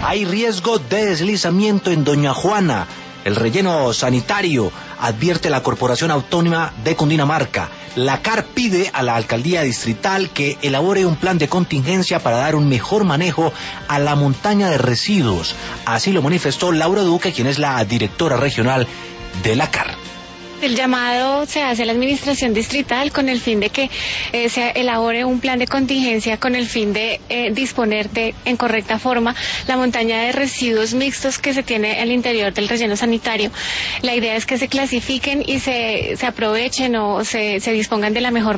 Hay riesgo de deslizamiento en Doña Juana. El relleno sanitario, advierte la Corporación Autónoma de Cundinamarca. La CAR pide a la Alcaldía Distrital que elabore un plan de contingencia para dar un mejor manejo a la montaña de residuos. Así lo manifestó Laura Duque, quien es la directora regional de la CAR. El llamado se hace a la administración distrital con el fin de que se elabore un plan de contingencia con el fin de disponer en correcta forma la montaña de residuos mixtos que se tiene al interior del relleno sanitario. La idea es que se clasifiquen y se aprovechen o se dispongan de la mejor